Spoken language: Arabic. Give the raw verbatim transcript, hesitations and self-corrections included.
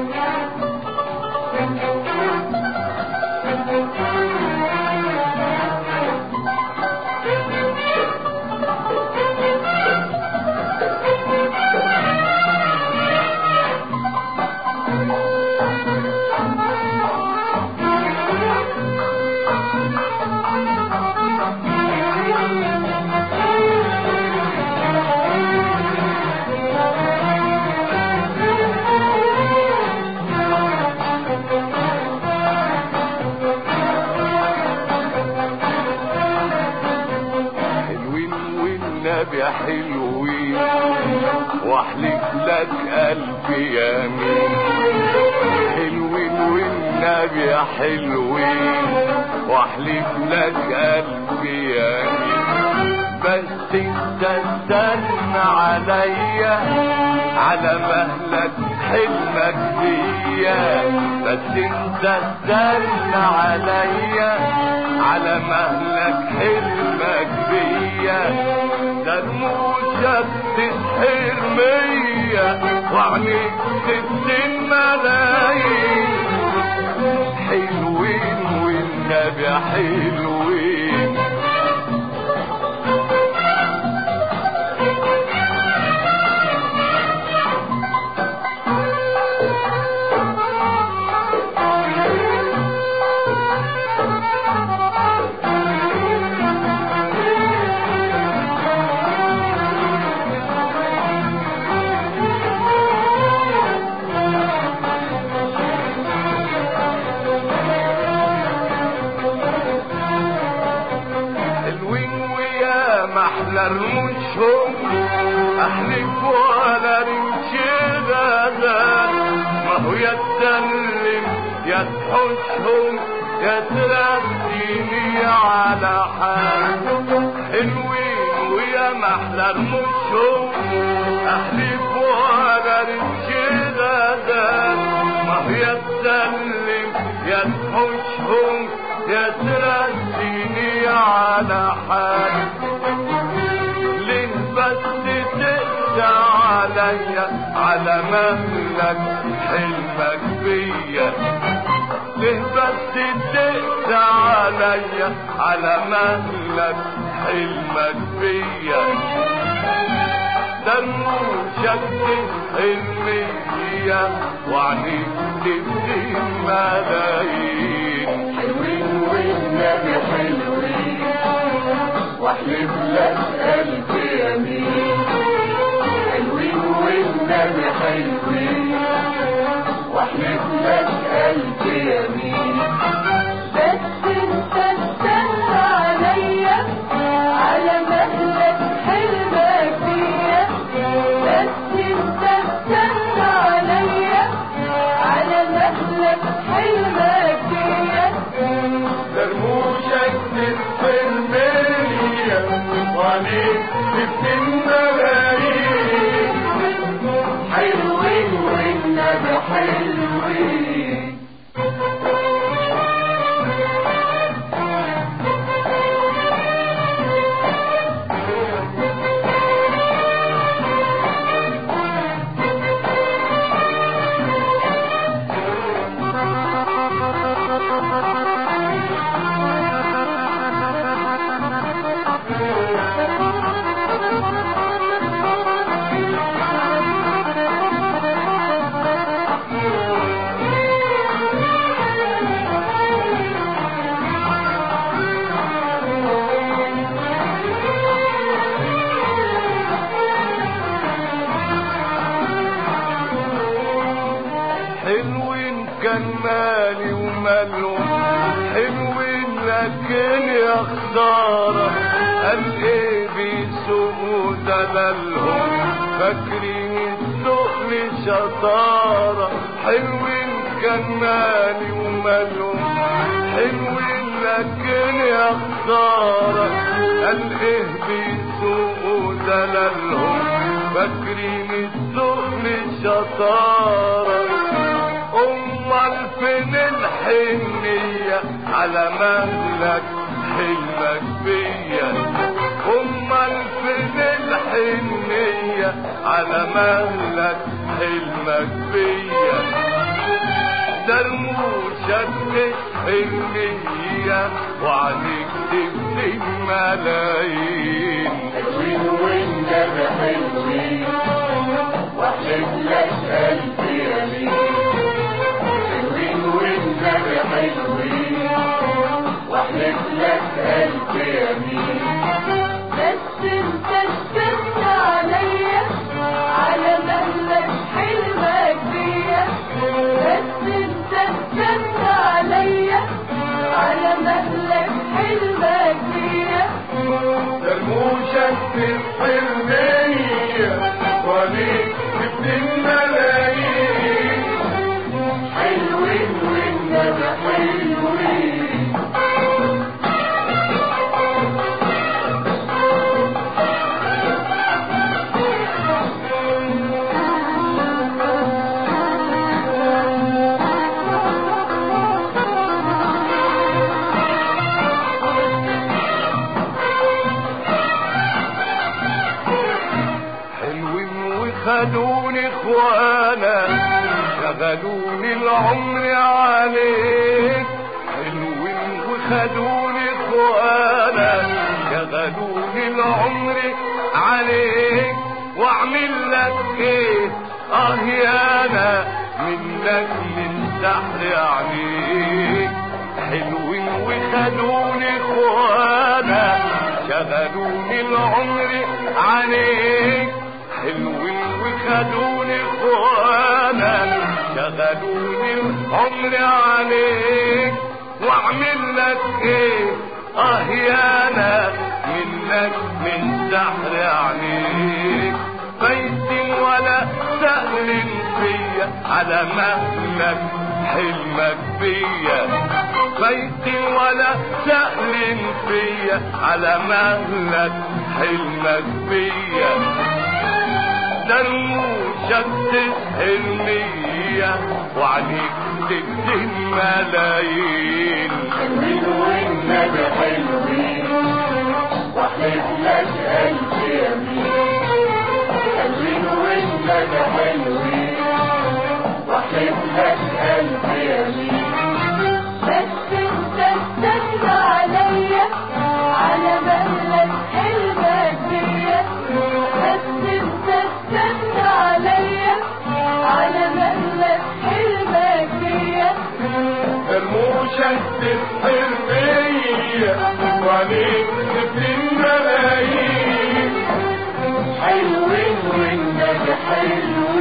يا حلوين واحلف لك ألف يمين. حلوين والنبي يا حلوين واحلف لك ألف يمين. بس انت استنى عليا على مهلك حلمك بيا. بس انت استنى عليا على مهلك حلمك بيا. ده رموشك تسحر مية وعينيك تسن ملايين. حلوين والنبي حلوين. احلى رموشهم احلف ولا رمش غزال. ما هو يا تسلم يا تحوشهم يا ترسيني على حال. حلوين ويا محلى رموشهم احلف ولا رمش غزال. ما هو يا تسلم يا تحوشهم يا ترسيني على حال. بس تقسى عليا على مهلك حلمك بيا. ليه بس تقسى عليا على مهلك حلمك بيا. ده رموشك تسحر مية وعينيك تبكي ملايين. حلوين والنبي حلوين واحلف لك ألف يمين. حلوين والنبي حلوين واحلف لك ألف يمين. بس انت استنى عليا على مهلك حلمك بيا. بس انت استنى عليا على مهلك حلمك بيا. رموشك تسحر مية وعينيك تسن ملايين. حلوين والنبي حلوين. حلوين كان مالي ومالهم حلوين لكن يا خسارة. قال ايه بيسوقوا دلالهم فاكرين السوق شطارة. حلوين كان مالي ومالهم حلوين لكن يا خسارة. قال ايه بيسوقوا دلالهم فاكرين السوق شطارة. امال فين الحنية على مهلك حلمك بيا. امال فين الحنية على مهلك حلمك بيا. تسحرني وعليك تبدي ملايين. حلوين والنبي حلوين واحلف لك قلبي يمين. حلوين والنبي حلوين واحلف لك قلبي يمين. بس انت استنى عليا على مهلك حلمك بيا. بس انت استنى عليا على مهلك حلمك بيا. درموشك تسحرني وعليك تبدي ملايين. حلوين والنبي حلوين. خدوني اخوانا شغلوني العمر عليك. حلوين وخدوني اخوانا شغلوني العمر عليك. واعمل لك ايه اه يانا منك للسحر عليك. حلوين وخدوني اخوانا شغلوني العمر عليك. حلوين وخدوني اخوانا شغلوني العمر عليك. واعمل لك ايه اه يانا منك من سحر عليك. بيت ولا سهل فيا على مهلك حلمك بيا. بيت ولا سهل فيا على مهلك حلمك بيا. درموشك تسحرني وعليك تبدي ملايين. حلوين والنبي حلوين واحلف لك قلبي يمين. حلوين والنبي حلوين واحلف لك قلبي يمين. بس انت استنى عليا على مهلك حلمك بيا. بس انت استنى عليا على مهلك حلمك بيا. درموشك تسحرني وعليك تبدي ملايين. حلوين والنبي حلوين